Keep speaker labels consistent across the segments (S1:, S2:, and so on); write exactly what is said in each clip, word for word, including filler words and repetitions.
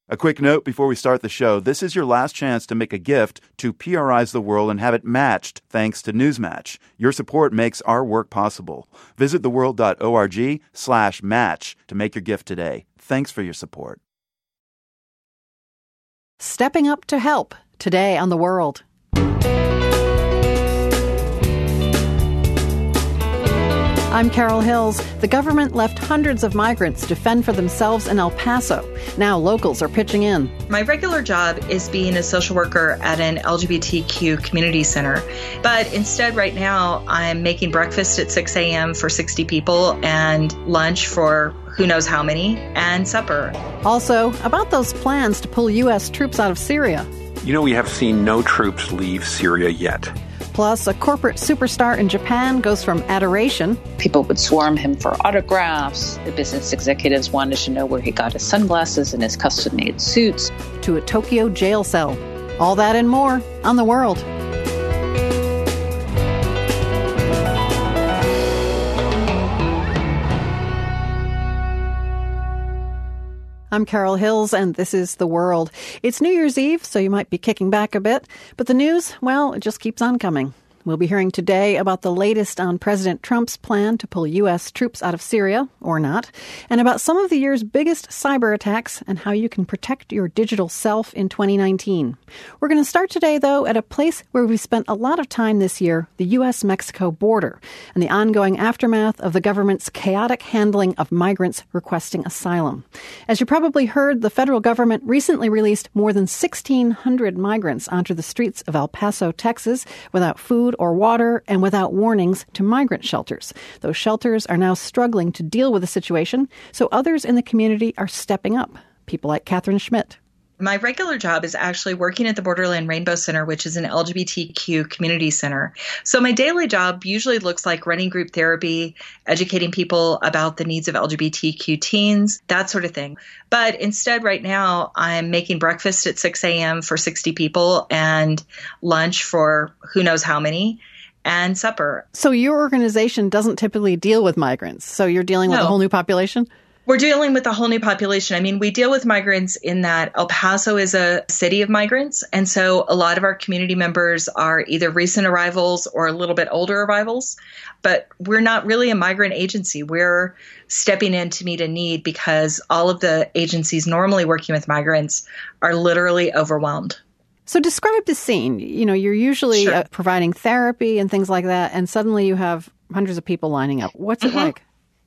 S1: A quick note before we start the show. This is your last chance to make a gift to P R I's The World and have it matched thanks to Newsmatch. Your support makes our work possible. Visit theworld.org slash match to make your gift today. Thanks for your support.
S2: Stepping up to help today on The World. I'm Carol Hills. The government left hundreds of migrants to fend for themselves in El Paso. Now locals are pitching in.
S3: My regular job is being a social worker at an L G B T Q community center. But instead, right now, I'm making breakfast at six a.m. for sixty people and lunch for who knows how many, and supper.
S2: Also, about those plans to pull U S troops out of Syria.
S4: You know, we have seen no troops leave Syria yet.
S2: Plus, a corporate superstar in Japan goes from adoration.
S5: People would swarm him for autographs. The business executives wanted to know where he got his sunglasses and his custom-made suits.
S2: To a Tokyo jail cell. All that and more on The World. I'm Carol Hills, and this is The World. It's New Year's Eve, so you might be kicking back a bit. But the news, well, it just keeps on coming. We'll be hearing today about the latest on President Trump's plan to pull U S troops out of Syria, or not, and about some of the year's biggest cyber attacks and how you can protect your digital self in twenty nineteen. We're going to start today, though, at a place where we've spent a lot of time this year, the U S Mexico border, and the ongoing aftermath of the government's chaotic handling of migrants requesting asylum. As you probably heard, the federal government recently released more than sixteen hundred migrants onto the streets of El Paso, Texas, without food or water and without warnings to migrant shelters. Those shelters are now struggling to deal with the situation, so others in the community are stepping up. People like Catherine Schmidt.
S3: My regular job is actually working at the Borderland Rainbow Center, which is an L G B T Q community center. So my daily job usually looks like running group therapy, educating people about the needs of L G B T Q teens, that sort of thing. But instead, right now, I'm making breakfast at six a.m. for sixty people and lunch for who knows how many, and supper.
S2: So your organization doesn't typically deal with migrants. So you're dealing with
S3: No.
S2: a whole new population?
S3: We're dealing with a whole new population. I mean, we deal with migrants in that El Paso is a city of migrants. And so a lot of our community members are either recent arrivals or a little bit older arrivals. But we're not really a migrant agency. We're stepping in to meet a need because all of the agencies normally working with migrants are literally overwhelmed.
S2: So describe the scene. You know, you're usually
S3: Sure.
S2: uh, providing therapy and things like that, and suddenly you have hundreds of people lining up. What's it
S3: Mhm.
S2: like?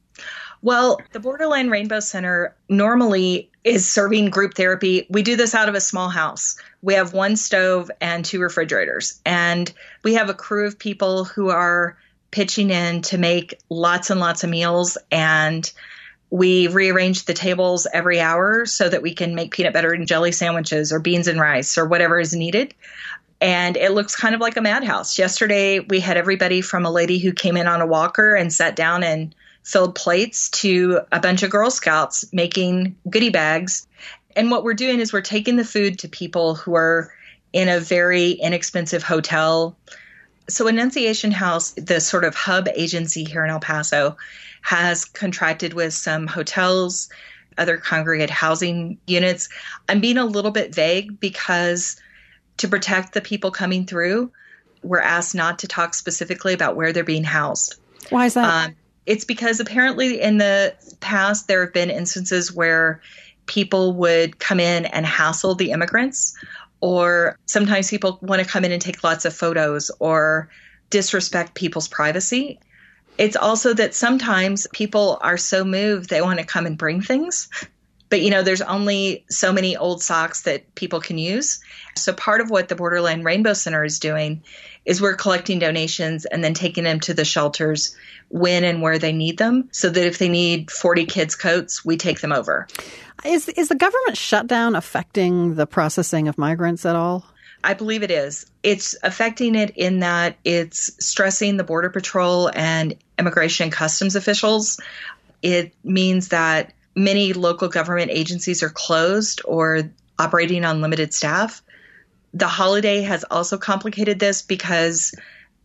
S3: Well, the Borderland Rainbow Center normally is serving group therapy. We do this out of a small house. We have one stove and two refrigerators. And we have a crew of people who are pitching in to make lots and lots of meals. And we rearrange the tables every hour so that we can make peanut butter and jelly sandwiches or beans and rice or whatever is needed. And it looks kind of like a madhouse. Yesterday, we had everybody from a lady who came in on a walker and sat down and filled plates to a bunch of Girl Scouts making goodie bags. And what we're doing is we're taking the food to people who are in a very inexpensive hotel. So Annunciation House, the sort of hub agency here in El Paso, has contracted with some hotels, other congregate housing units. I'm being a little bit vague because to protect the people coming through, we're asked not to talk specifically about where they're being housed.
S2: Why is that?
S3: Um, It's because apparently in the past there have been instances where people would come in and hassle the immigrants, or sometimes people want to come in and take lots of photos or disrespect people's privacy. It's also that sometimes people are so moved they want to come and bring things. But, you know, there's only so many old socks that people can use. So part of what the Borderland Rainbow Center is doing is we're collecting donations and then taking them to the shelters when and where they need them, so that if they need forty kids' coats, we take them over.
S2: Is is the government shutdown affecting the processing of migrants at all?
S3: I believe it is. It's affecting it in that it's stressing the Border Patrol and Immigration and Customs officials. It means that many local government agencies are closed or operating on limited staff. The holiday has also complicated this because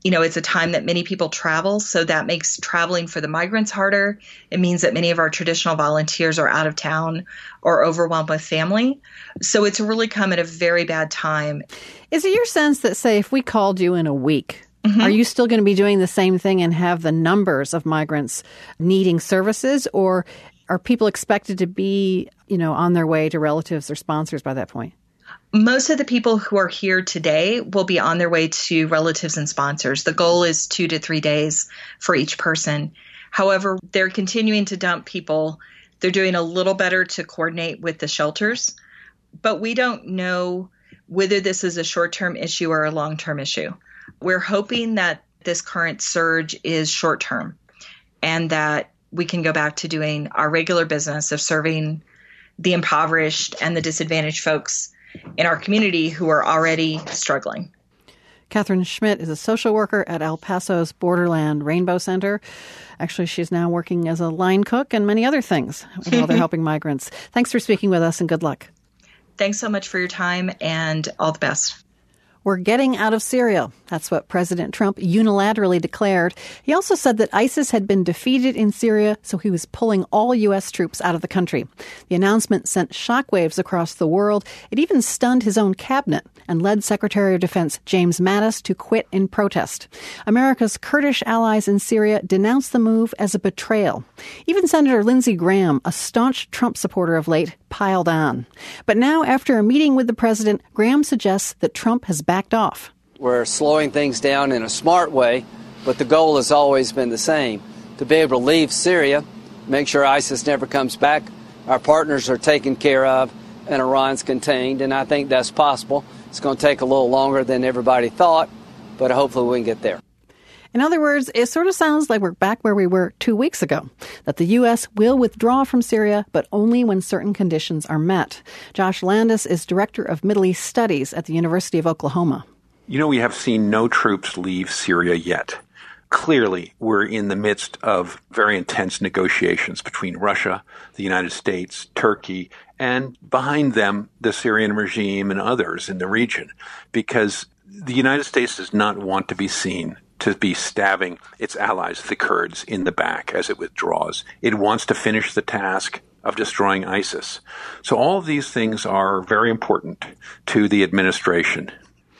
S3: You know, it's a time that many people travel, so that makes traveling for the migrants harder. It means that many of our traditional volunteers are out of town or overwhelmed with family. So it's really come at a very bad time.
S2: Is it your sense that, say, if we called you in a week,
S3: Mm-hmm.
S2: are you still going to be doing the same thing and have the numbers of migrants needing services, or are people expected to be, you know, on their way to relatives or sponsors by that point?
S3: Most of the people who are here today will be on their way to relatives and sponsors. The goal is two to three days for each person. However, they're continuing to dump people. They're doing a little better to coordinate with the shelters, but we don't know whether this is a short-term issue or a long-term issue. We're hoping that this current surge is short-term and that we can go back to doing our regular business of serving the impoverished and the disadvantaged folks in our community who are already struggling.
S2: Catherine Schmidt is a social worker at El Paso's Borderland Rainbow Center. Actually, she's now working as a line cook and many other things while they're helping migrants. Thanks for speaking with us and good luck.
S3: Thanks so much for your time and all the best.
S2: We're getting out of Syria. That's what President Trump unilaterally declared. He also said that ISIS had been defeated in Syria, so he was pulling all U S troops out of the country. The announcement sent shockwaves across the world. It even stunned his own cabinet and led Secretary of Defense James Mattis to quit in protest. America's Kurdish allies in Syria denounced the move as a betrayal. Even Senator Lindsey Graham, a staunch Trump supporter of late, piled on. But now, after a meeting with the president, Graham suggests that Trump has backed off.
S6: We're slowing things down in a smart way, but the goal has always been the same, to be able to leave Syria, make sure ISIS never comes back, our partners are taken care of, and Iran's contained, and I think that's possible. It's going to take a little longer than everybody thought, but hopefully we can get there.
S2: In other words, it sort of sounds like we're back where we were two weeks ago, that the U S will withdraw from Syria, but only when certain conditions are met. Josh Landis is Director of Middle East Studies at the University of Oklahoma.
S4: You know, we have seen no troops leave Syria yet. Clearly, we're in the midst of very intense negotiations between Russia, the United States, Turkey, and behind them, the Syrian regime and others in the region, because the United States does not want to be seen to be stabbing its allies, the Kurds, in the back as it withdraws. It wants to finish the task of destroying ISIS. So all of these things are very important to the administration.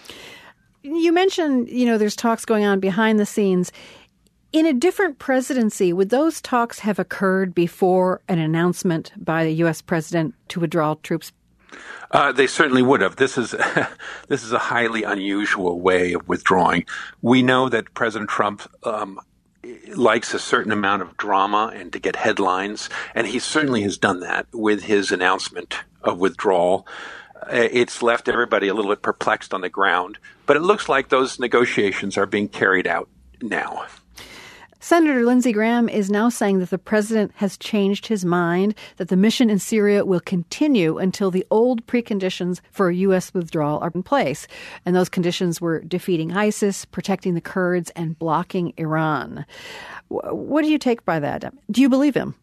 S2: You mentioned, you know, there's talks going on behind the scenes. In a different presidency, would those talks have occurred before an announcement by the U S president to withdraw troops?
S4: Uh, they certainly would have. This is this is a highly unusual way of withdrawing. We know that President Trump um, likes a certain amount of drama and to get headlines, and he certainly has done that with his announcement of withdrawal. Uh, it's left everybody a little bit perplexed on the ground, but it looks like those negotiations are being carried out now.
S2: Senator Lindsey Graham is now saying that the president has changed his mind, that the mission in Syria will continue until the old preconditions for a U S withdrawal are in place. And those conditions were defeating ISIS, protecting the Kurds, and blocking Iran. What do you take by that? Do you believe him?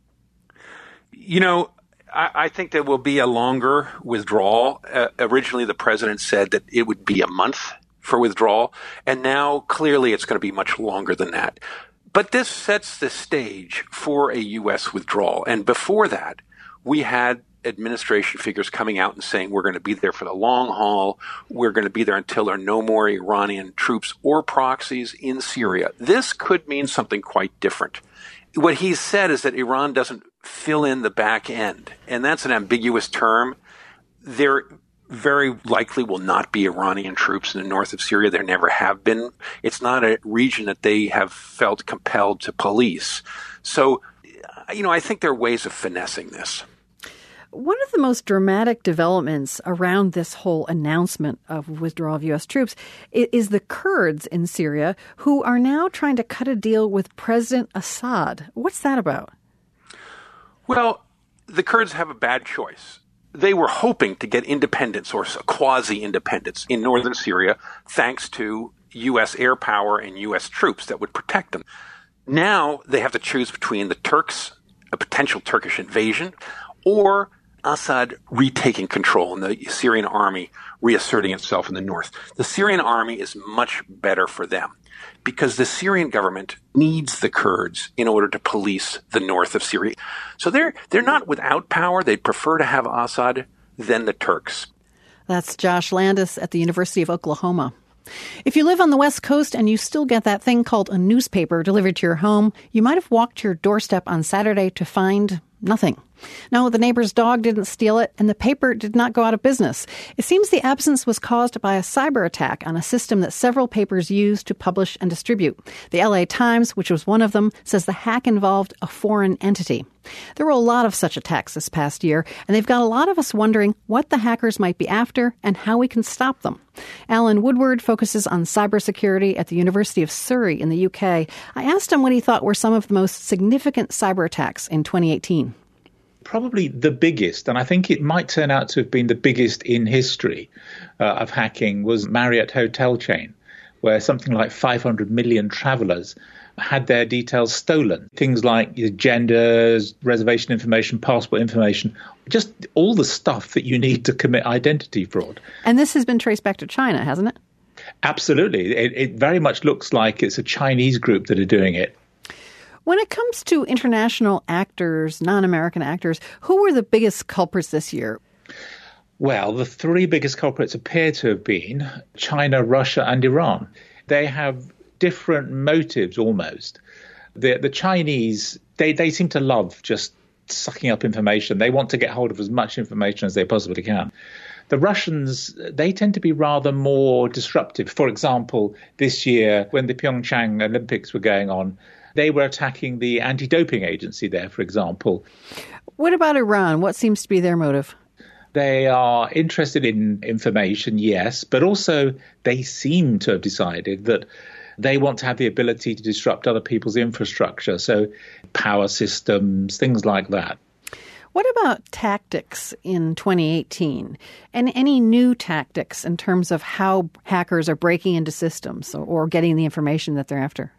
S4: You know, I, I think there will be a longer withdrawal. Uh, originally, the president said that it would be a month for withdrawal, and now clearly it's going to be much longer than that. But this sets the stage for a U S withdrawal. And before that, we had administration figures coming out and saying we're going to be there for the long haul. We're going to be there until there are no more Iranian troops or proxies in Syria. This could mean something quite different. What he said is that Iran doesn't fill in the back end, and that's an ambiguous term. There very likely will not be Iranian troops in the north of Syria. There never have been. It's not a region that they have felt compelled to police. So, you know, I think there are ways of finessing this.
S2: One of the most dramatic developments around this whole announcement of withdrawal of U S troops is the Kurds in Syria, who are now trying to cut a deal with President Assad. What's that about?
S4: Well, the Kurds have a bad choice. They were hoping to get independence or quasi-independence in northern Syria thanks to U S air power and U S troops that would protect them. Now they have to choose between the Turks, a potential Turkish invasion, or Assad retaking control and the Syrian army reasserting itself in the north. The Syrian army is much better for them because the Syrian government needs the Kurds in order to police the north of Syria. So they're they're not without power. They'd prefer to have Assad than the Turks.
S2: That's Josh Landis at the University of Oklahoma. If you live on the West Coast and you still get that thing called a newspaper delivered to your home, you might have walked to your doorstep on Saturday to find nothing. No, the neighbor's dog didn't steal it, and the paper did not go out of business. It seems the absence was caused by a cyber attack on a system that several papers use to publish and distribute. The L A Times, which was one of them, says the hack involved a foreign entity. There were a lot of such attacks this past year, and they've got a lot of us wondering what the hackers might be after and how we can stop them. Alan Woodward focuses on cybersecurity at the University of Surrey in the U K. I asked him what he thought were some of the most significant cyber attacks in twenty eighteen.
S7: Probably the biggest, and I think it might turn out to have been the biggest in history uh, of hacking, was Marriott hotel chain, where something like five hundred million travelers had their details stolen. Things like your genders, reservation information, passport information, just all the stuff that you need to commit identity fraud.
S2: And this has been traced back to China, hasn't it?
S7: Absolutely. It, it very much looks like it's a Chinese group that are doing it.
S2: When it comes to international actors, non-American actors, who were the biggest culprits this year?
S7: Well, the three biggest culprits appear to have been China, Russia, and Iran. They have different motives almost. The, the Chinese, they, they seem to love just sucking up information. They want to get hold of as much information as they possibly can. The Russians, they tend to be rather more disruptive. For example, this year, when the Pyeongchang Olympics were going on, they were attacking the anti-doping agency there, for example.
S2: What about Iran? What seems to be their motive?
S7: They are interested in information, yes, but also they seem to have decided that they want to have the ability to disrupt other people's infrastructure, so power systems, things like that.
S2: What about tactics in twenty eighteen? And any new tactics in terms of how hackers are breaking into systems or getting the information that they're after?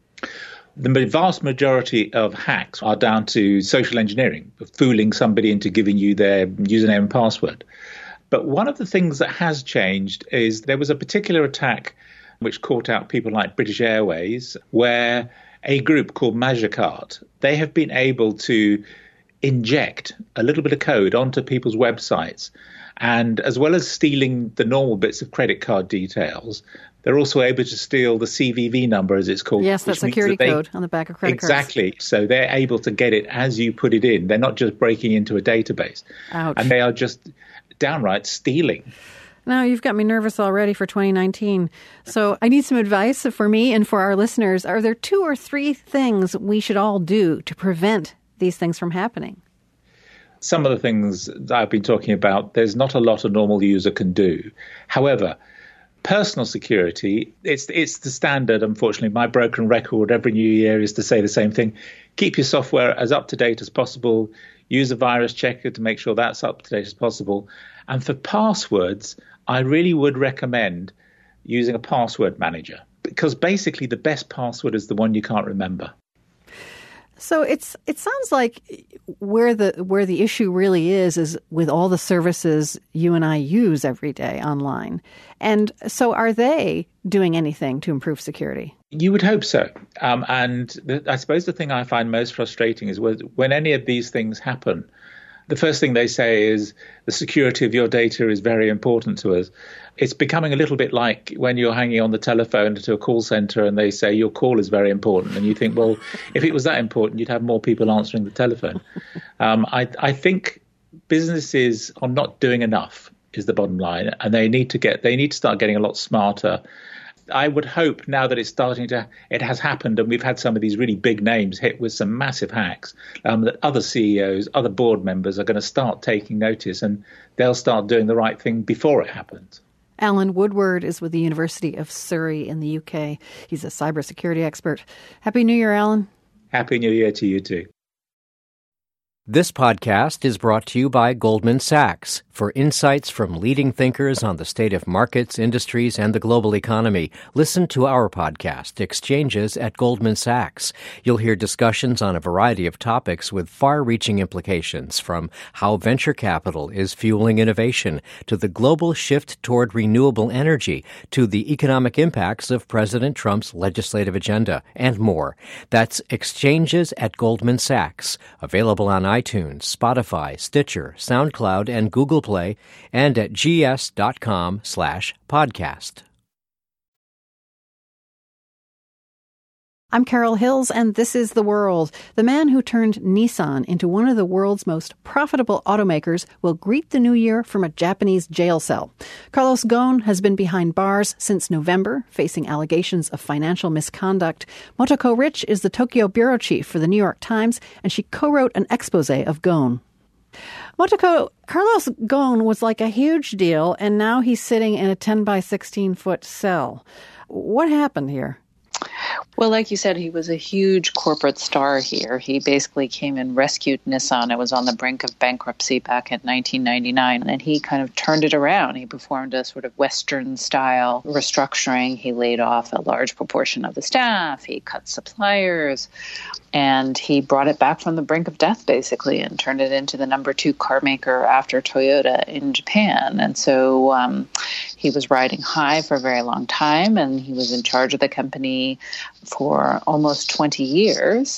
S7: The vast majority of hacks are down to social engineering, fooling somebody into giving you their username and password. But one of the things that has changed is there was a particular attack which caught out people like British Airways, where a group called Magicart, they have been able to inject a little bit of code onto people's websites. And as well as stealing the normal bits of credit card details, they're also able to steal the C V V number, as it's called.
S2: Yes, that security that they, code on the back of credit
S7: exactly.
S2: cards.
S7: Exactly. So they're able to get it as you put it in. They're not just breaking into a database.
S2: Ouch.
S7: And they are just downright stealing.
S2: Now, you've got me nervous already for twenty nineteen. So I need some advice for me and for our listeners. Are there two or three things we should all do to prevent these things from happening?
S7: Some of the things that I've been talking about, there's not a lot a normal user can do. However, personal security, it's it's the standard, unfortunately. My broken record every new year is to say the same thing. Keep your software as up-to-date as possible. Use a virus checker to make sure that's up-to-date as possible. And for passwords, I really would recommend using a password manager, because basically the best password is the one you can't remember.
S2: So it's it sounds like where the where the issue really is is with all the services you and I use every day online. And so are they doing anything to improve security?
S7: You would hope so. Um, and the, I suppose the thing I find most frustrating is when any of these things happen, the first thing they say is the security of your data is very important to us. It's becoming a little bit like when you're hanging on the telephone to a call center and they say your call is very important. And you think, well, if it was that important, you'd have more people answering the telephone. Um, I, I think businesses are not doing enough is the bottom line. And they need to get they need to start getting a lot smarter. I would hope now that it's starting to, it has happened and we've had some of these really big names hit with some massive hacks, um, that other C E Os, other board members are going to start taking notice and they'll start doing the right thing before it happens.
S2: Alan Woodward is with the University of Surrey in the U K. He's a cybersecurity expert. Happy New Year, Alan.
S7: Happy New Year to you too.
S8: This podcast is brought to you by Goldman Sachs. For insights from leading thinkers on the state of markets, industries, and the global economy, listen to our podcast, Exchanges at Goldman Sachs. You'll hear discussions on a variety of topics with far-reaching implications, from how venture capital is fueling innovation, to the global shift toward renewable energy, to the economic impacts of President Trump's legislative agenda, and more. That's Exchanges at Goldman Sachs, available on iTunes, Spotify, Stitcher, SoundCloud, and Google Play, and at gs.com slash podcast.
S2: I'm Carol Hills, and this is The World. The man who turned Nissan into one of the world's most profitable automakers will greet the new year from a Japanese jail cell. Carlos Ghosn has been behind bars since November, facing allegations of financial misconduct. Motoko Rich is the Tokyo bureau chief for the New York Times, and she co-wrote an expose of Ghosn. Motoko, Carlos Ghosn was like a huge deal, and now he's sitting in a ten by sixteen foot cell. What happened here?
S5: Well, like you said, he was a huge corporate star here. He basically came and rescued Nissan. It was on the brink of bankruptcy back in nineteen ninety-nine, and he kind of turned it around. He performed a sort of Western-style restructuring. He laid off a large proportion of the staff. He cut suppliers, and he brought it back from the brink of death, basically, and turned it into the number two car maker after Toyota in Japan. And so um, he was riding high for a very long time, and he was in charge of the company for almost twenty years.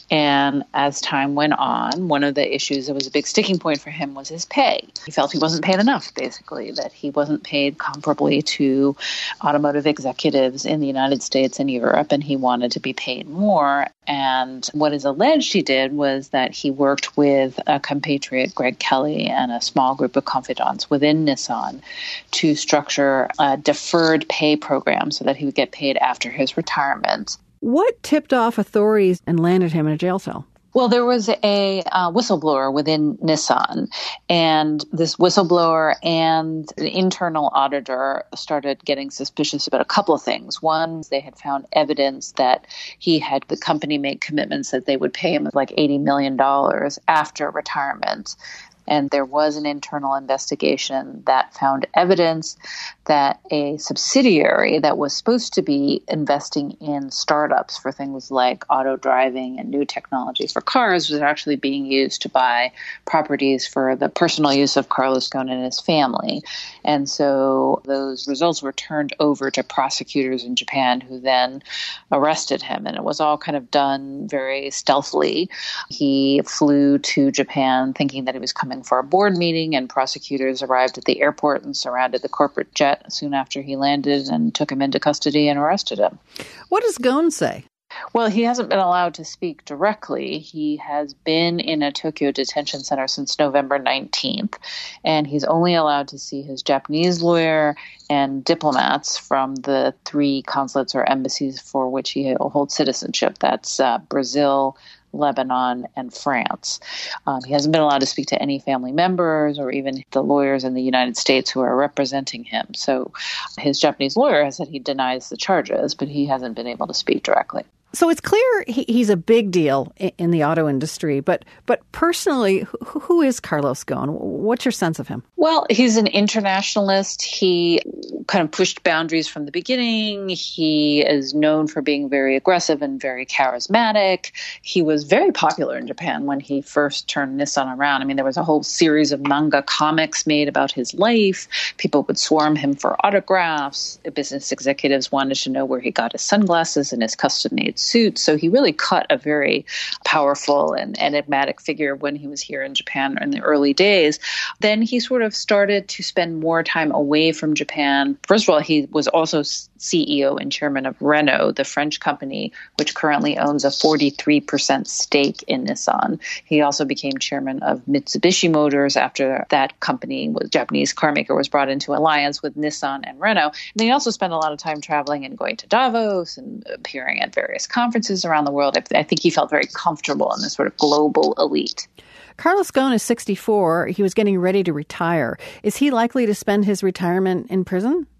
S5: And as time went on, one of the issues that was a big sticking point for him was his pay. He felt he wasn't paid enough, basically, that he wasn't paid comparably to automotive executives in the United States and Europe, and he wanted to be paid more. And what is alleged he did was that he worked with a compatriot, Greg Kelly, and a small group of confidants within Nissan to structure a deferred pay program so that he would get paid after his retirement.
S2: What tipped off authorities and landed him in a jail cell?
S5: Well, there was a uh, whistleblower within Nissan, and this whistleblower and the internal auditor started getting suspicious about a couple of things. One, they had found evidence that he had the company make commitments that they would pay him like eighty million dollars after retirement. And there was an internal investigation that found evidence that a subsidiary that was supposed to be investing in startups for things like auto driving and new technology for cars was actually being used to buy properties for the personal use of Carlos Ghosn and his family. And so those results were turned over to prosecutors in Japan, who then arrested him. And it was all kind of done very stealthily. He flew to Japan thinking that he was coming for a board meeting, and prosecutors arrived at the airport and surrounded the corporate jet soon after he landed and took him into custody and arrested him.
S2: What does Ghosn say?
S5: Well, he hasn't been allowed to speak directly. He has been in a Tokyo detention center since November nineteenth, and he's only allowed to see his Japanese lawyer and diplomats from the three consulates or embassies for which he holds citizenship. That's uh, Brazil, Lebanon, and France. Um, he hasn't been allowed to speak to any family members or even the lawyers in the United States who are representing him. So his Japanese lawyer has said he denies the charges, but he hasn't been able to speak directly.
S2: So it's clear he, he's a big deal in, in the auto industry, but but personally, who, who is Carlos Ghosn? What's your sense of him?
S5: Well, he's an internationalist. He kind of pushed boundaries from the beginning. He is known for being very aggressive and very charismatic. He was very popular in Japan when he first turned Nissan around. I mean, there was a whole series of manga comics made about his life. People would swarm him for autographs. Business executives wanted to know where he got his sunglasses and his custom-made suit. So he really cut a very powerful and enigmatic figure when he was here in Japan in the early days. Then he sort of started to spend more time away from Japan. First of all, he was also C E O and chairman of Renault, the French company, which currently owns a forty-three percent stake in Nissan. He also became chairman of Mitsubishi Motors after that company, was Japanese car maker, was brought into alliance with Nissan and Renault. And he also spent a lot of time traveling and going to Davos and appearing at various conferences around the world. I think he felt very comfortable in this sort of global elite.
S2: Carlos Ghosn is sixty-four. He was getting ready to retire. Is he likely to spend his retirement in prison?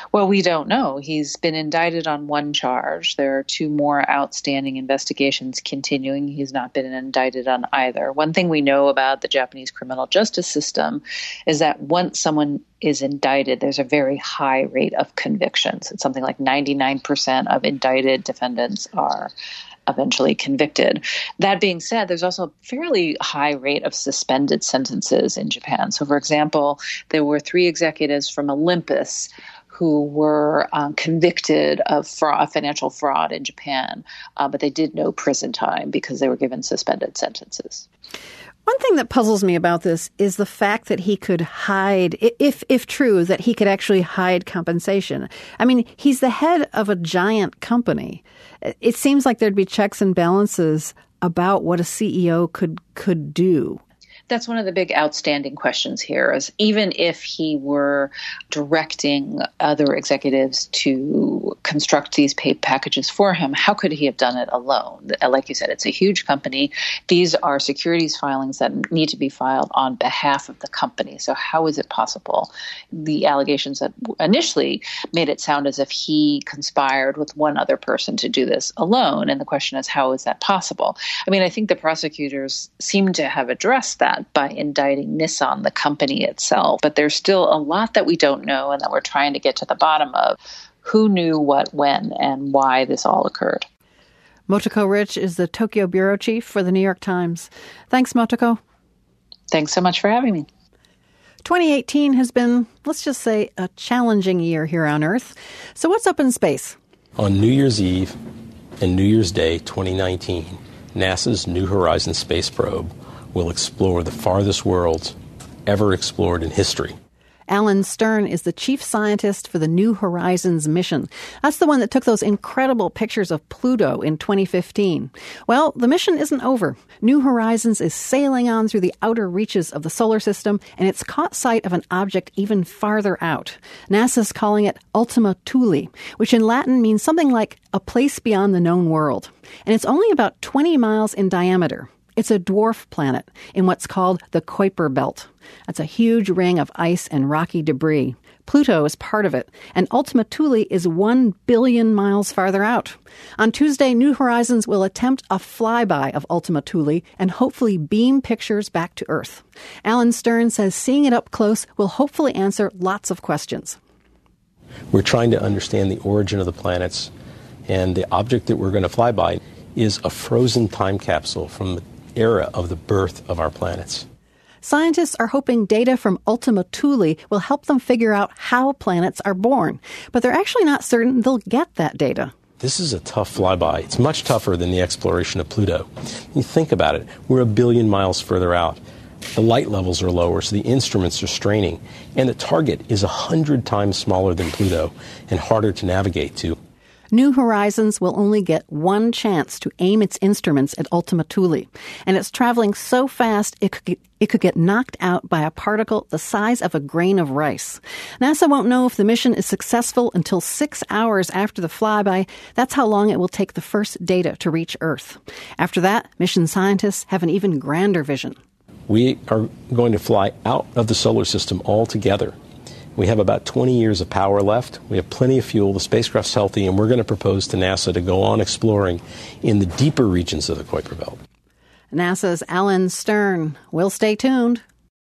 S5: Well, we don't know. He's been indicted on one charge. There are two more outstanding investigations continuing. He's not been indicted on either. One thing we know about the Japanese criminal justice system is that once someone is indicted, there's a very high rate of convictions. It's something like ninety-nine percent of indicted defendants are eventually convicted. That being said, there's also a fairly high rate of suspended sentences in Japan. So, for example, there were three executives from Olympus who were um, convicted of fraud, financial fraud in Japan, uh, but they did no prison time because they were given suspended sentences.
S2: One thing that puzzles me about this is the fact that he could hide, if if true, that he could actually hide compensation. I mean, he's the head of a giant company. It seems like there'd be checks and balances about what a C E O could could do.
S5: That's one of the big outstanding questions here, is even if he were directing other executives to construct these pay packages for him, how could he have done it alone? Like you said, it's a huge company. These are securities filings that need to be filed on behalf of the company. So how is it possible? The allegations that initially made it sound as if he conspired with one other person to do this alone. And the question is, how is that possible? I mean, I think the prosecutors seem to have addressed that by indicting Nissan, the company itself. But there's still a lot that we don't know and that we're trying to get to the bottom of. Who knew what, when, and why this all occurred?
S2: Motoko Rich is the Tokyo bureau chief for the New York Times. Thanks, Motoko.
S5: Thanks so much for having me.
S2: twenty eighteen has been, let's just say, a challenging year here on Earth. So what's up in space?
S9: On New Year's Eve and New Year's Day twenty nineteen, NASA's New Horizons space probe will explore the farthest worlds ever explored in history.
S2: Alan Stern is the chief scientist for the New Horizons mission. That's the one that took those incredible pictures of Pluto in twenty fifteen. Well, the mission isn't over. New Horizons is sailing on through the outer reaches of the solar system, and it's caught sight of an object even farther out. NASA's calling it Ultima Thule, which in Latin means something like a place beyond the known world. And it's only about twenty miles in diameter. It's a dwarf planet in what's called the Kuiper Belt. That's a huge ring of ice and rocky debris. Pluto is part of it, and Ultima Thule is one billion miles farther out. On Tuesday, New Horizons will attempt a flyby of Ultima Thule and hopefully beam pictures back to Earth. Alan Stern says seeing it up close will hopefully answer lots of questions.
S9: We're trying to understand the origin of the planets, and the object that we're going to fly by is a frozen time capsule from the era of the birth of our planets.
S2: Scientists are hoping data from Ultima Thule will help them figure out how planets are born, but they're actually not certain they'll get that data.
S9: This is a tough flyby. It's much tougher than the exploration of Pluto. You think about it, we're a billion miles further out. The light levels are lower, so the instruments are straining, and the target is a hundred times smaller than Pluto and harder to navigate to.
S2: New Horizons will only get one chance to aim its instruments at Ultima Thule, and it's traveling so fast it could get, it could get knocked out by a particle the size of a grain of rice. NASA won't know if the mission is successful until six hours after the flyby. That's how long it will take the first data to reach Earth. After that, mission scientists have an even grander vision.
S9: We are going to fly out of the solar system altogether. We have about twenty years of power left. We have plenty of fuel. The spacecraft's healthy, and we're going to propose to NASA to go on exploring in the deeper regions of the Kuiper Belt.
S2: NASA's Alan Stern. We'll stay tuned.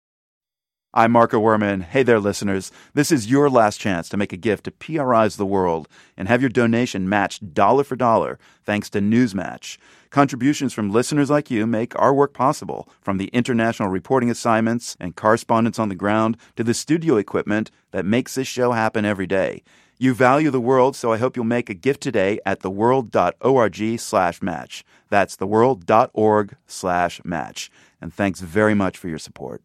S1: I'm Marco Werman. Hey there, listeners. This is your last chance to make a gift to P R I's The World and have your donation matched dollar for dollar thanks to Newsmatch. Contributions from listeners like you make our work possible, from the international reporting assignments and correspondence on the ground to the studio equipment that makes this show happen every day. You value the world, so I hope you'll make a gift today at theworld.org slash match. That's theworld.org slash match. And thanks very much for your support.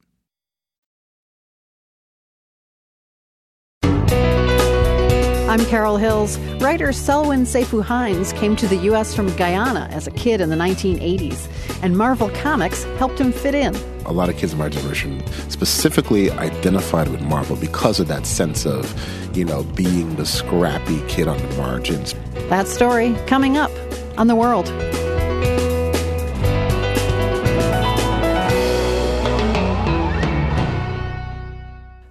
S2: I'm Carol Hills. Writer Selwyn Seyfu Hines came to the U S from Guyana as a kid in the nineteen eighties, and Marvel Comics helped him fit in.
S10: A lot of kids of my generation specifically identified with Marvel because of that sense of, you know, being the scrappy kid on the margins.
S2: That story coming up on The World.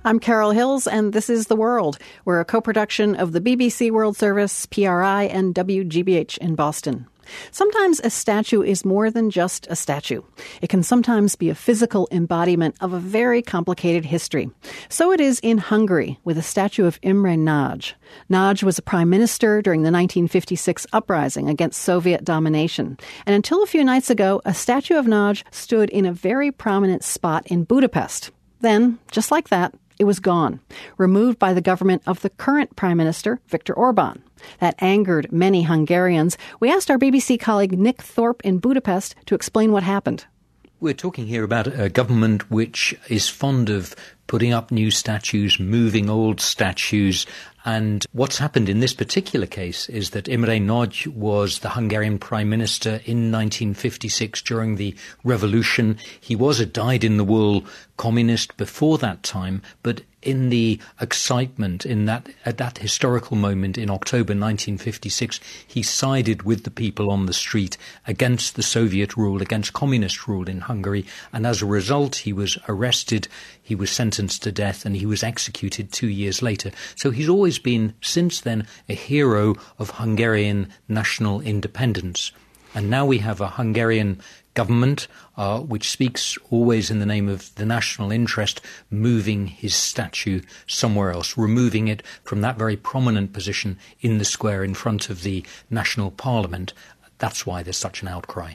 S2: I'm Carol Hills, and this is The World. We're a co-production of the B B C World Service, P R I, and W G B H in Boston. Sometimes a statue is more than just a statue. It can sometimes be a physical embodiment of a very complicated history. So it is in Hungary with a statue of Imre Nagy. Nagy was a prime minister during the nineteen fifty-six uprising against Soviet domination. And until a few nights ago, a statue of Nagy stood in a very prominent spot in Budapest. Then, just like that, it was gone, removed by the government of the current Prime Minister, Viktor Orban. That angered many Hungarians. We asked our B B C colleague Nick Thorpe in Budapest to explain what happened.
S11: We're talking here about a government which is fond of putting up new statues, moving old statues. And what's happened in this particular case is that Imre Nagy was the Hungarian Prime Minister in nineteen fifty-six during the revolution. He was a dyed-in-the-wool communist before that time, but in the excitement, in that at that historical moment in October nineteen fifty-six, he sided with the people on the street against the Soviet rule, against communist rule in Hungary, and as a result he was arrested, he was sentenced to death, and he was executed two years later. So he's always been, since then, a hero of Hungarian national independence. And now we have a Hungarian government uh, which speaks always in the name of the national interest, moving his statue somewhere else, removing it from that very prominent position in the square in front of the national parliament. That's why there's such an outcry.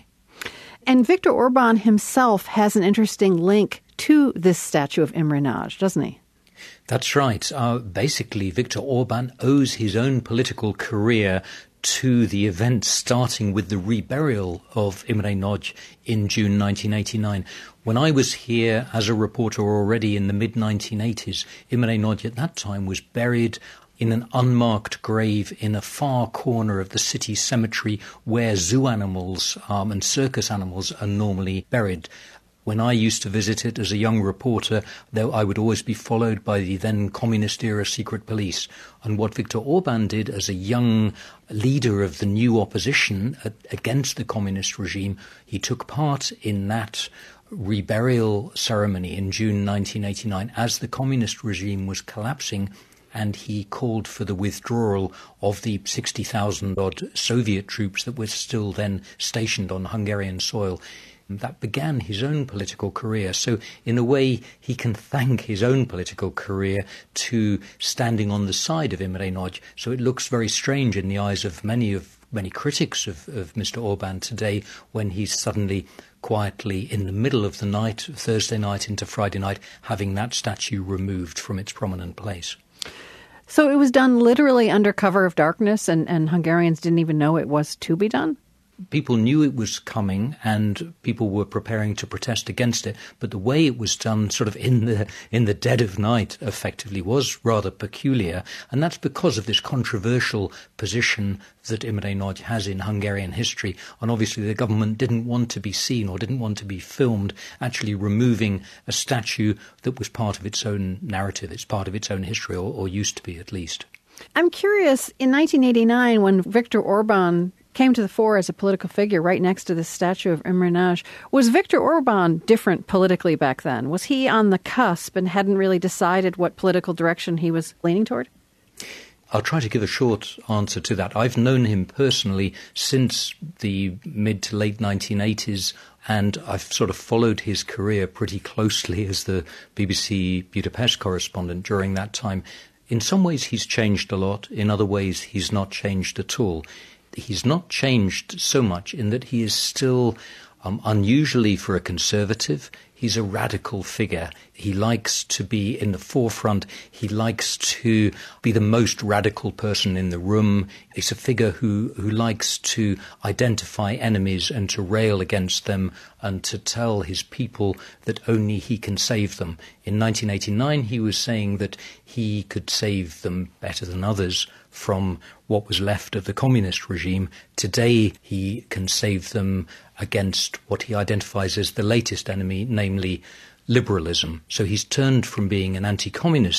S2: And Viktor Orban himself has an interesting link to this statue of Imre Nagy, doesn't he?
S11: That's right. Uh, basically, Viktor Orban owes his own political career to the events starting with the reburial of Imre Nagy in June nineteen eighty-nine. When I was here as a reporter already in the mid nineteen eighties, Imre Nagy at that time was buried in an unmarked grave in a far corner of the city cemetery where zoo animals um, and circus animals are normally buried. When I used to visit it as a young reporter, though, I would always be followed by the then communist-era secret police. And what Viktor Orban did as a young leader of the new opposition against the communist regime, he took part in that reburial ceremony in June nineteen eighty-nine as the communist regime was collapsing, and he called for the withdrawal of the sixty thousand odd Soviet troops that were still then stationed on Hungarian soil. That began his own political career. So in a way, he can thank his own political career to standing on the side of Imre Nagy. So it looks very strange in the eyes of many of many critics of, of Mister Orban today when he's suddenly quietly in the middle of the night, Thursday night into Friday night, having that statue removed from its prominent place.
S2: So it was done literally under cover of darkness, and, and Hungarians didn't even know it was to be done?
S11: People knew it was coming and people were preparing to protest against it, but the way it was done sort of in the in the dead of night effectively was rather peculiar, and that's because of this controversial position that Imre Nagy has in Hungarian history. And obviously the government didn't want to be seen or didn't want to be filmed actually removing a statue that was part of its own narrative, it's part of its own history, or, or used to be at least.
S2: I'm curious, in nineteen eighty-nine, when Viktor Orban came to the fore as a political figure right next to the statue of Imre Nagy, was Viktor Orban different politically back then? Was he on the cusp and hadn't really decided what political direction he was leaning toward?
S11: I'll try to give a short answer to that. I've known him personally since the mid to late nineteen eighties, and I've sort of followed his career pretty closely as the B B C Budapest correspondent during that time. In some ways he's changed a lot, in other ways he's not changed at all. He's not changed so much in that he is still, um, unusually for a conservative, he's a radical figure. He likes to be in the forefront. He likes to be the most radical person in the room. He's a figure who, who likes to identify enemies and to rail against them and to tell his people that only he can save them. In nineteen eighty-nine, he was saying that he could save them better than others from what was left of the communist regime. Today, he can save them against what he identifies as the latest enemy, namely liberalism. So he's turned from being an anti-communist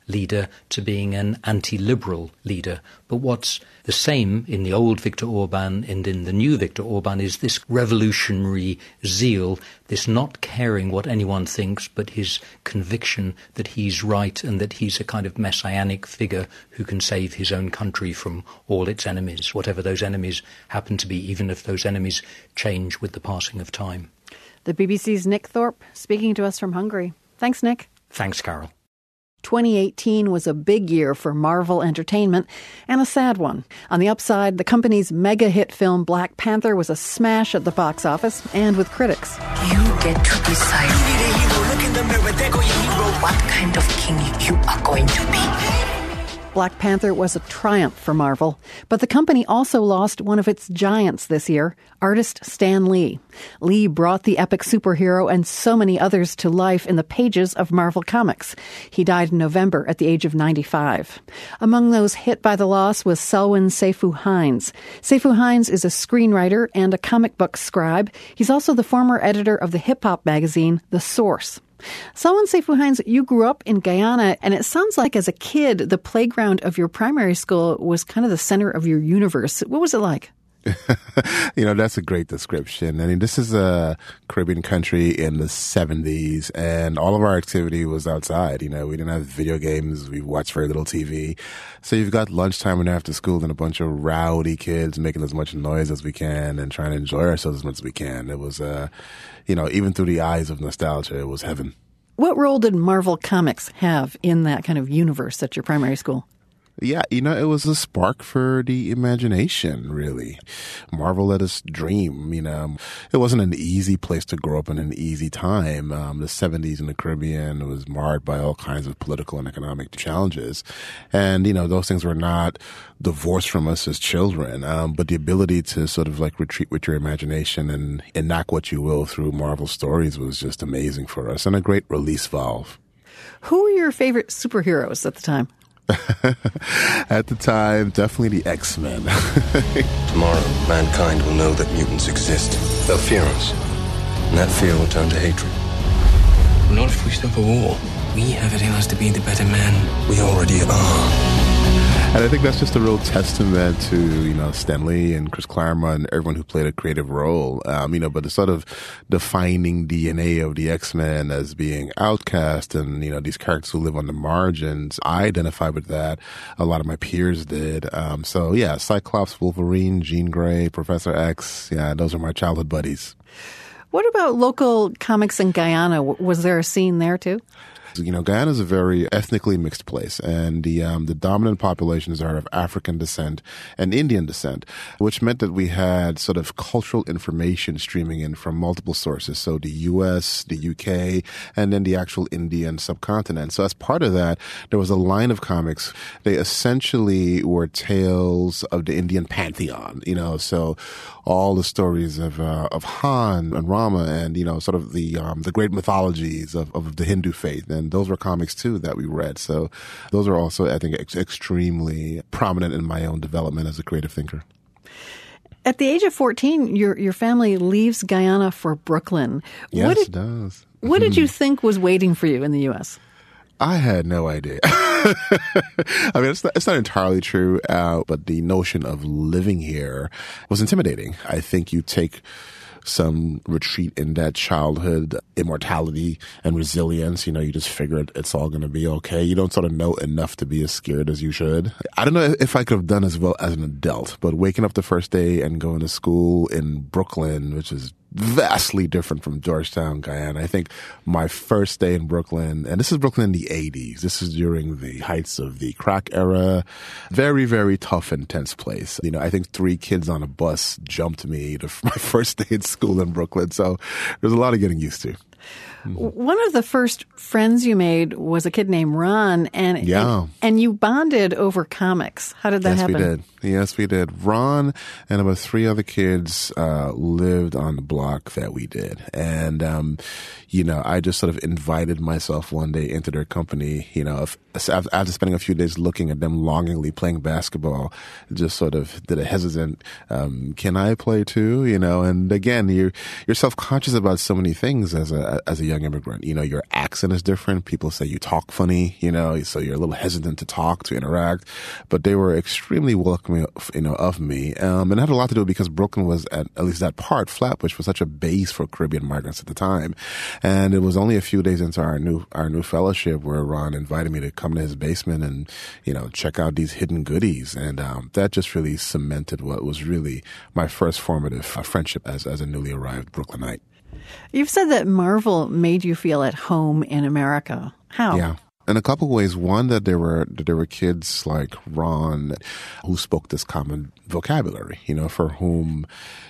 S11: leader to being an anti-liberal leader. But what's the same in the old Viktor Orban and in the new Viktor Orban is this revolutionary zeal, this not caring what anyone thinks, but his conviction that he's right and that he's a kind of messianic figure who can save his own country from all its enemies, whatever those enemies happen to be, even if those enemies change with the passing of time.
S2: The B B C's Nick Thorpe speaking to us from Hungary. Thanks, Nick.
S11: Thanks, Carol.
S2: twenty eighteen was a big year for Marvel Entertainment, and a sad one. On the upside, the company's mega hit film Black Panther was a smash at the box office and with critics.
S12: You get to decide. You need a hero. Look in the mirror. There go your hero. What kind of king you are going to be?
S2: Black Panther was a triumph for Marvel, but the company also lost one of its giants this year, artist Stan Lee. Lee brought the epic superhero and so many others to life in the pages of Marvel Comics. He died in November at the age of ninety-five. Among those hit by the loss was Selwyn Seyfu Hines. Seyfu Hines is a screenwriter and a comic book scribe. He's also the former editor of the hip-hop magazine, The Source. Selwyn Seyfu Hines, you grew up in Guyana, and it sounds like as a kid, the playground of your primary school was kind of the center of your universe. What was it like?
S10: You know, that's a great description. I mean, this is a Caribbean country in the seventies, and all of our activity was outside. You know, we didn't have video games. We watched very little T V. So you've got lunchtime and after school and a bunch of rowdy kids making as much noise as we can and trying to enjoy ourselves as much as we can. It was, uh, you know, even through the eyes of nostalgia, it was heaven.
S2: What role did Marvel Comics have in that kind of universe at your primary school?
S10: Yeah, you know, it was a spark for the imagination, really. Marvel let us dream, you know. It wasn't an easy place to grow up in an easy time. Um, the seventies in the Caribbean was marred by all kinds of political and economic challenges. And, you know, those things were not divorced from us as children. Um, but the ability to sort of like retreat with your imagination and enact what you will through Marvel stories was just amazing for us and a great release valve.
S2: Who were your favorite superheroes at the time?
S10: At the time, definitely the X-Men.
S13: Tomorrow, mankind will know that mutants exist. They'll fear us. And that fear will turn to hatred.
S14: Not if we stop a war. We have it in us to be the better man.
S13: We already are.
S10: And I think that's just a real testament to, you know, Stan Lee and Chris Claremont and everyone who played a creative role. Um, you know, but the sort of defining D N A of the X-Men as being outcast and, you know, these characters who live on the margins, I identify with that. A lot of my peers did. Um, so, yeah, Cyclops, Wolverine, Jean Grey, Professor X. Yeah, those are my childhood buddies.
S2: What about local comics in Guyana? Was there a scene there, too?
S10: You know, Guyana is a very ethnically mixed place, and the um, the dominant populations are of African descent and Indian descent, which meant that we had sort of cultural information streaming in from multiple sources. So the U S, the U K, and then the actual Indian subcontinent. So as part of that, there was a line of comics. They essentially were tales of the Indian pantheon, you know, so all the stories of uh, of Han and Rama and, you know, sort of the um, the great mythologies of, of the Hindu faith. And those were comics, too, that we read. So those are also, I think, ex- extremely prominent in my own development as a creative thinker.
S2: At the age of fourteen, your your family leaves Guyana for Brooklyn.
S10: Yes,
S2: what did,
S10: it does.
S2: What did you think was waiting for you in the U S?
S10: I had no idea. I mean, it's not, it's not entirely true, uh, but the notion of living here was intimidating. I think you take some retreat in that childhood immortality and resilience. You know, you just figure it's all going to be okay. You don't sort of know enough to be as scared as you should. I don't know if I could have done as well as an adult, but waking up the first day and going to school in Brooklyn, which is vastly different from Georgetown, Guyana. I think my first day in Brooklyn, and this is Brooklyn in the eighties. This is during the heights of the crack era. Very, very tough, intense place. You know, I think three kids on a bus jumped me to my first day in school in Brooklyn. So there's a lot of getting used to.
S2: One of the first friends you made was a kid named Ron, and
S10: yeah.
S2: and, and you bonded over comics. How did that
S10: yes,
S2: happen?
S10: Yes, we did. Yes, we did. Ron and about three other kids uh, lived on the block that we did. And, um, you know, I just sort of invited myself one day into their company, you know, if, after spending a few days looking at them longingly playing basketball, just sort of did a hesitant, um, can I play too? You know, and again, you're, you're self-conscious about so many things as a, as a young young immigrant. You know, your accent is different. People say you talk funny, you know, so you're a little hesitant to talk, to interact. But they were extremely welcoming, you know, of me. Um, and it had a lot to do because Brooklyn was, at, at least that part, Flatbush, was such a base for Caribbean migrants at the time. And it was only a few days into our new our new fellowship where Ron invited me to come to his basement and, you know, check out these hidden goodies. And um, that just really cemented what was really my first formative uh, friendship as, as a newly arrived Brooklynite.
S2: You've said that Marvel made you feel at home in America. How?
S10: Yeah. In a couple of ways. One, that there were that there were kids like Ron who spoke this common vocabulary, you know, for whom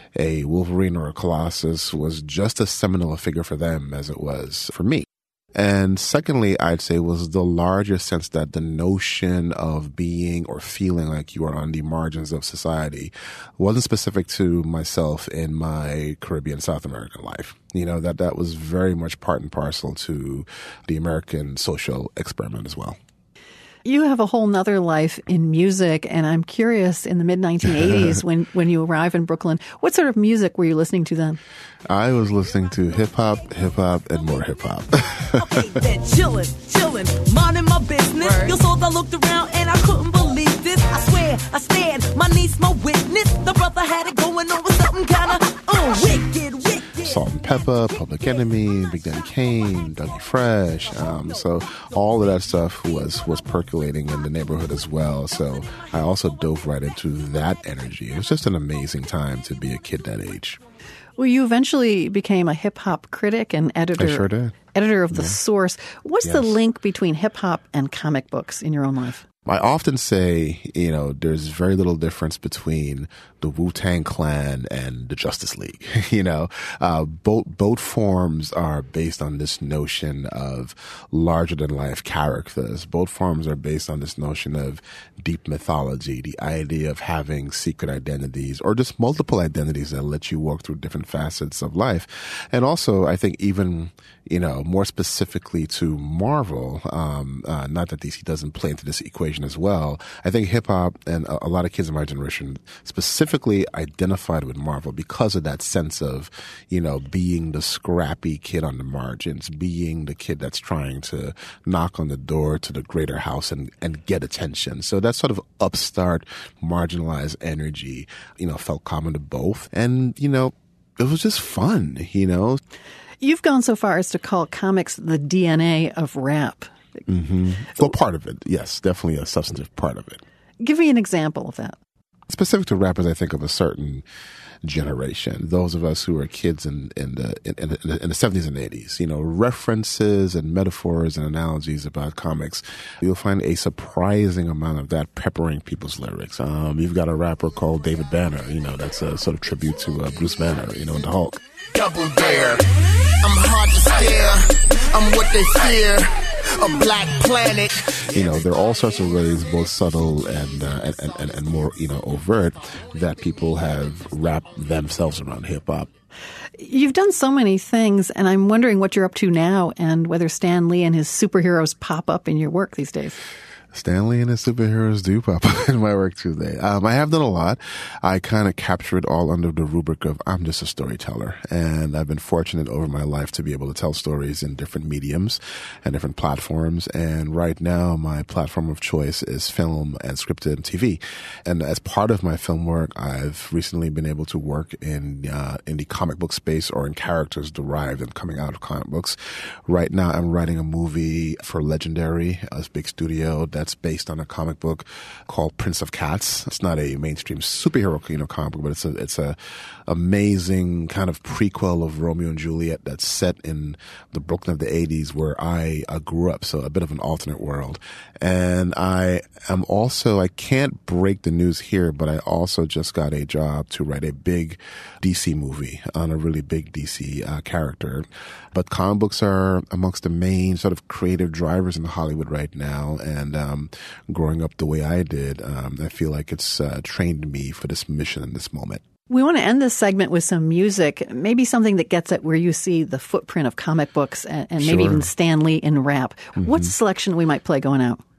S10: a Wolverine or a Colossus was just as seminal a figure for them as it was for me. And secondly, I'd say was the larger sense that the notion of being or feeling like you are on the margins of society wasn't specific to myself in my Caribbean South American life. You know, that that was very much part and parcel to the American social experiment as well.
S2: You have a whole nother life in music, and I'm curious, in the mid nineteen eighties, when, when you arrive in Brooklyn, what sort of music were you listening to then?
S10: I was listening to hip-hop, hip-hop, and more hip-hop.
S15: Okay, chilling, chilling, minding my business. Word. Your souls, I looked around and I couldn't believe this. I swear, I stared, my niece, my witness. The brother had it going on with something kind of uh, wicked, wicked.
S10: Salt and Pepper, Public Enemy, Big Daddy Kane, Dougie Fresh. Um, so all of that stuff was was percolating in the neighborhood as well. So I also dove right into that energy. It was just an amazing time to be a kid that age.
S2: Well, you eventually became a hip-hop critic and editor.
S10: I sure did.
S2: Editor of The
S10: Yeah.
S2: Source. What's
S10: Yes.
S2: the link between hip-hop and comic books in your own life?
S10: I often say, you know, there's very little difference between the Wu-Tang Clan and the Justice League. you know, uh, both both forms are based on this notion of larger-than-life characters. Both forms are based on this notion of deep mythology, the idea of having secret identities or just multiple identities that let you walk through different facets of life. And also, I think even, you know, more specifically to Marvel, um, uh, not that D C doesn't play into this equation as well, I think hip-hop and a, a lot of kids in my generation specifically identified with Marvel because of that sense of, you know, being the scrappy kid on the margins, being the kid that's trying to knock on the door to the greater house and, and get attention. So that sort of upstart, marginalized energy, you know, felt common to both. And, you know, it was just fun, you know.
S2: You've gone so far as to call comics the D N A of rap.
S10: Mm-hmm. Well, part of it, yes, definitely a substantive part of it.
S2: Give me an example of that.
S10: Specific to rappers, I think of a certain generation, those of us who were kids in, in the in, in, the, in the seventies and eighties, you know, references and metaphors and analogies about comics. You'll find a surprising amount of that peppering people's lyrics. Um, you've got a rapper called David Banner, you know, that's a sort of tribute to uh, Bruce Banner, you know, in the Hulk.
S16: Double dare. I'm hard to scare. I'm what they fear. A black planet.
S10: You know, there are all sorts of ways, both subtle and, uh, and, and and more, you know, overt, that people have wrapped themselves around hip hop.
S2: You've done so many things, and I'm wondering what you're up to now and whether Stan Lee and his superheroes pop up in your work these days.
S10: Stan Lee and his superheroes do pop up in my work today. Um, I have done a lot. I kind of capture it all under the rubric of I'm just a storyteller. And I've been fortunate over my life to be able to tell stories in different mediums and different platforms. And right now, my platform of choice is film and scripted T V. And as part of my film work, I've recently been able to work in, uh, in the comic book space or in characters derived and coming out of comic books. Right now, I'm writing a movie for Legendary, a big studio that's based on a comic book called Prince of Cats. It's not a mainstream superhero, you know, comic book, but it's a it's a amazing kind of prequel of Romeo and Juliet that's set in the Brooklyn of the eighties where I uh, grew up. So a bit of an alternate world. And I am also, I can't break the news here, but I also just got a job to write a big D C movie on a really big D C uh, character. But comic books are amongst the main sort of creative drivers in Hollywood right now. And um, growing up the way I did, um, I feel like it's uh, trained me for this mission in this moment.
S2: We want to end this segment with some music, maybe something that gets at where you see the footprint of comic books and, and maybe
S10: Sure.
S2: even Stan Lee in rap.
S10: Mm-hmm.
S2: What's the selection we might play going out?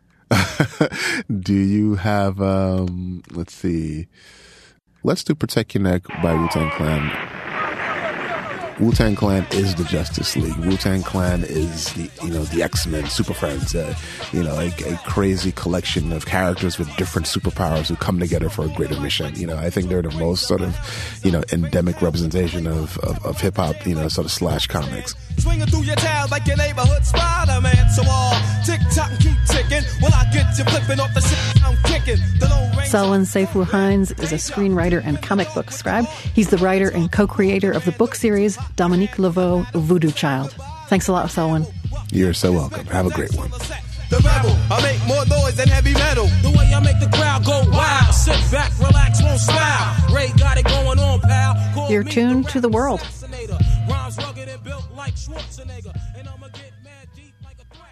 S10: Do you have, um, let's see, let's do Protect Your Neck by Wu-Tang Clan. Wu-Tang Clan is the Justice League. Wu-Tang Clan is the, you know, the X-Men, Super Friends, uh, you know, a, a crazy collection of characters with different superpowers who come together for a greater mission. You know, I think they're the most sort of, you know, endemic representation of, of, of hip-hop, you know, sort of slash comics.
S17: Swinging through your town like your neighborhood Spider-Man. So all tick-tock and keep ticking. Well, I get you flipping off the shit I'm kicking.
S2: Selwyn Seyfu Hinds is a screenwriter and comic book scribe. He's the writer and co-creator of the book series Dominique Laveau, Voodoo Child. Thanks a lot, Selwyn.
S10: You're so welcome. Have a great one.
S17: The rebel, I make more noise than heavy metal. The way I make the crowd go wild. Sit back, relax, won't smile. Ray got it going on, pal.
S2: You're tuned to the world.
S17: Rhymes rugged and built like Schwarzenegger. And I'ma get mad deep like a threat.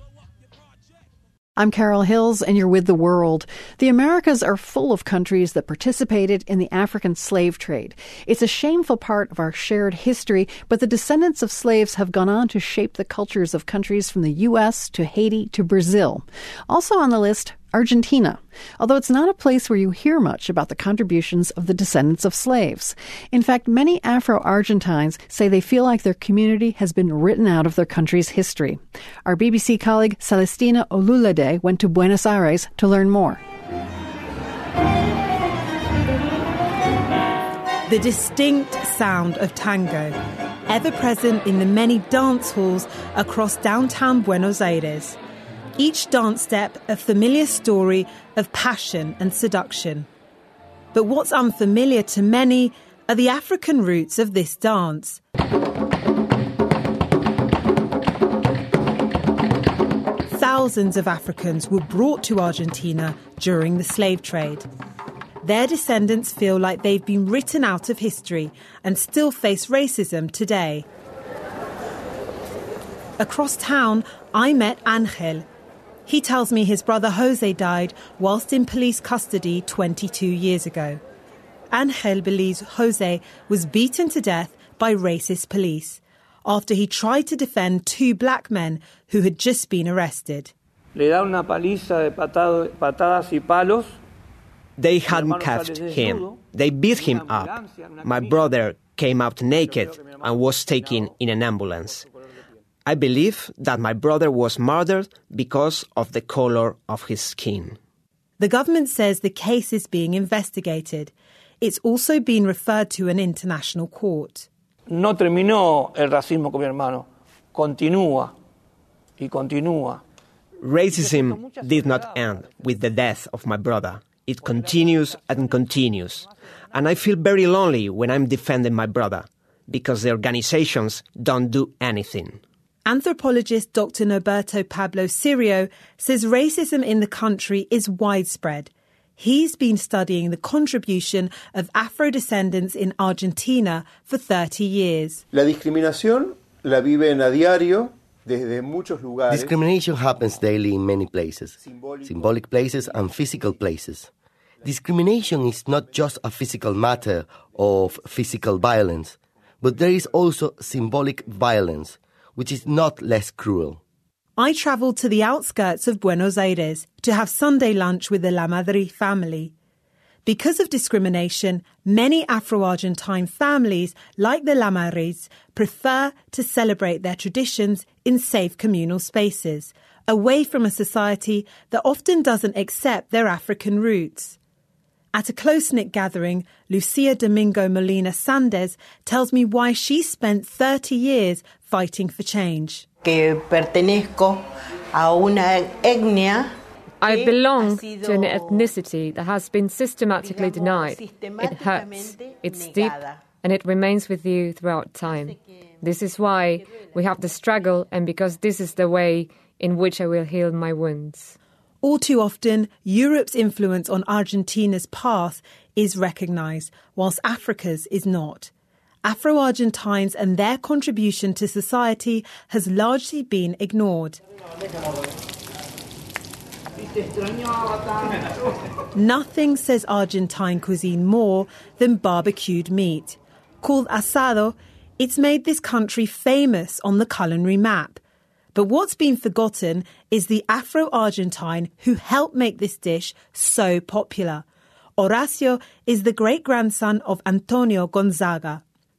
S2: I'm Carol Hills, and you're with The World. The Americas are full of countries that participated in the African slave trade. It's a shameful part of our shared history, but the descendants of slaves have gone on to shape the cultures of countries from the U S to Haiti to Brazil. Also on the list, Argentina, although it's not a place where you hear much about the contributions of the descendants of slaves. In fact, many Afro-Argentines say they feel like their community has been written out of their country's history. Our B B C colleague Celestina Olulade went to Buenos Aires to learn more.
S18: The distinct sound of tango, ever present in the many dance halls across downtown Buenos Aires. Each dance step a familiar story of passion and seduction. But what's unfamiliar to many are the African roots of this dance. Thousands of Africans were brought to Argentina during the slave trade. Their descendants feel like they've been written out of history and still face racism today. Across town, I met Angel. He tells me his brother Jose died whilst in police custody twenty-two years ago. Angel believes Jose was beaten to death by racist police after he tried to defend two black men who had just been arrested.
S19: Le da una paliza de patadas y palos.
S20: They handcuffed him. They beat him up. My brother came out naked and was taken in an ambulance. I believe that my brother was murdered because of the color of his skin.
S18: The government says the case is being investigated. It's also been referred to an international court.
S19: No terminó el racismo con mi hermano. Continúa y continúa.
S20: Racism did not end with the death of my brother. It continues and continues. And I feel very lonely when I'm defending my brother because the organizations don't do anything.
S18: Anthropologist Doctor Norberto Pablo Sirio says racism in the country is widespread. He's been studying the contribution of Afro-descendants in Argentina for thirty years.
S21: La discriminación la viven a diario desde muchos lugares.
S22: Discrimination happens daily in many places, symbolic places and physical places. Discrimination is not just a physical matter of physical violence, but there is also symbolic violence, which is not less cruel.
S18: I travelled to the outskirts of Buenos Aires to have Sunday lunch with the La Madrid family. Because of discrimination, many Afro-Argentine families, like the La Madrids, prefer to celebrate their traditions in safe communal spaces, away from a society that often doesn't accept their African roots. At a close-knit gathering, Lucia Domingo Molina Sandez tells me why she spent thirty years fighting for change.
S23: Que pertenezco a una etnia.
S24: I belong to an ethnicity that has been systematically denied. It hurts, it's deep, and it remains with you throughout time. This is why we have the struggle, and because this is the way in which I will heal my wounds.
S18: All too often, Europe's influence on Argentina's past is recognised, whilst Africa's is not. Afro-Argentines and their contribution to society has largely been ignored. Nothing says Argentine cuisine more than barbecued meat. Called asado, it's made this country famous on the culinary map. But what's been forgotten is the Afro-Argentine who helped make this dish so popular. Horacio is the great-grandson of Antonio Gonzaga.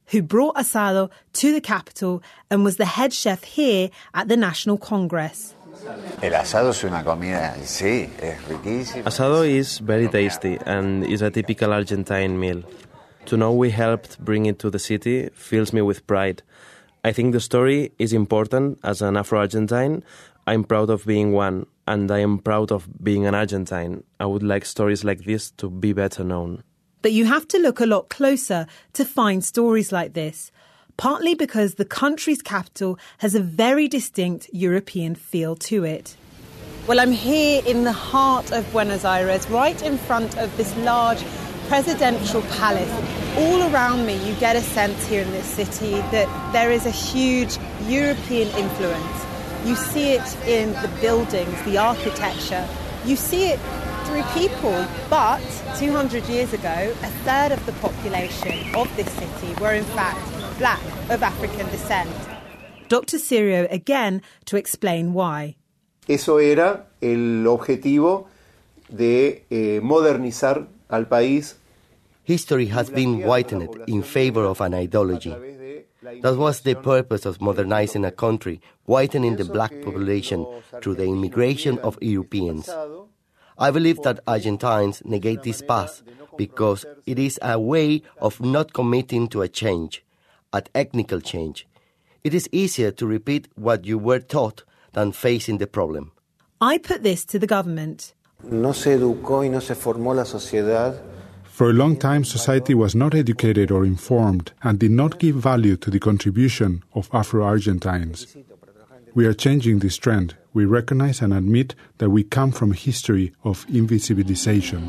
S18: who brought asado to the capital and was the head chef here at the National Congress.
S3: El asado es una comida, sí, es riquísimo.
S4: Asado is very tasty and is a typical Argentine meal. To know we helped bring it to the city fills me with pride. I think the story is important. As an Afro-Argentine, I'm proud of being one, and I am proud of being an Argentine. I would like stories like this to be better known.
S18: But you have to look a lot closer to find stories like this, partly because the country's capital has a very distinct European feel to it. Well, I'm here in the heart of Buenos Aires, right in front of this large presidential palace. All around me, you get a sense here in this city that there is a huge European influence. You see it in the buildings, the architecture. You see it through people. But two hundred years ago, a third of the population of this city were in fact black, of African descent. Doctor Sirio again to explain why.
S21: Eso era el objetivo de eh, modernizar al país.
S22: History has been whitened in favor of an ideology. That was the purpose of modernizing a country, whitening the black population through the immigration of Europeans. I believe that Argentines negate this past because it is a way of not committing to a change, an ethnical change. It is easier to repeat what you were taught than facing the problem.
S18: I put this to the government.
S21: No se educó y no se formó la sociedad.
S6: For a long time, society was not educated or informed and did not give value to the contribution of Afro-Argentines. We are changing this trend. We recognize and admit that we come from a history of invisibilization.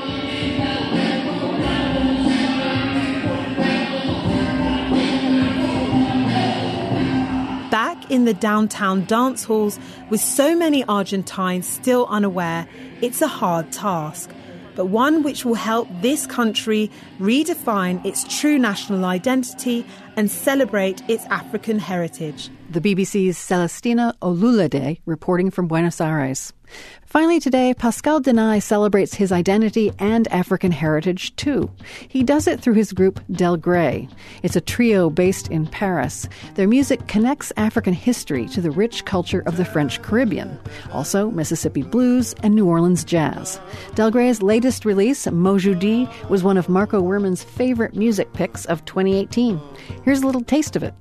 S18: Back in the downtown dance halls, with so many Argentines still unaware, it's a hard task, but one which will help this country redefine its true national identity and celebrate its African heritage.
S2: The B B C's Celestina Olulade reporting from Buenos Aires. Finally today, Pascal Denay celebrates his identity and African heritage too. He does it through his group Del Grey. It's a trio based in Paris. Their music connects African history to the rich culture of the French Caribbean, also Mississippi blues and New Orleans jazz. Del Grey's latest release, Mojoudi, was one of Marco Werman's favorite music picks of twenty eighteen. Here's a little taste of it.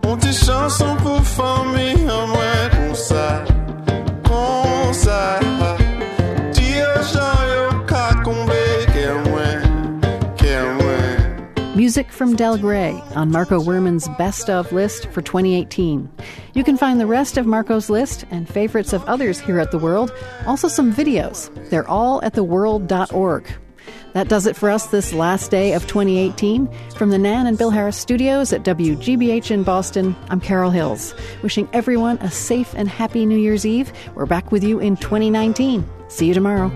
S2: Music from Del Grey on Marco Werman's Best Of list for twenty eighteen. You can find the rest of Marco's list and favorites of others here at The World, also some videos. They're all at the world dot org. That does it for us this last day of twenty eighteen. From the Nan and Bill Harris studios at W G B H in Boston, I'm Carol Hills, wishing everyone a safe and happy New Year's Eve. We're back with you in twenty nineteen. See you tomorrow.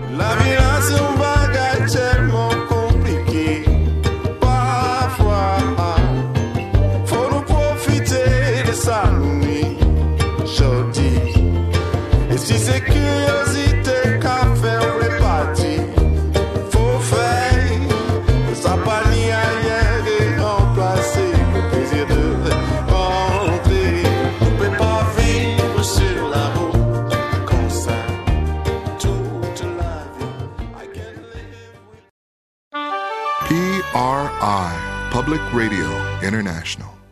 S7: P R I, Public Radio International.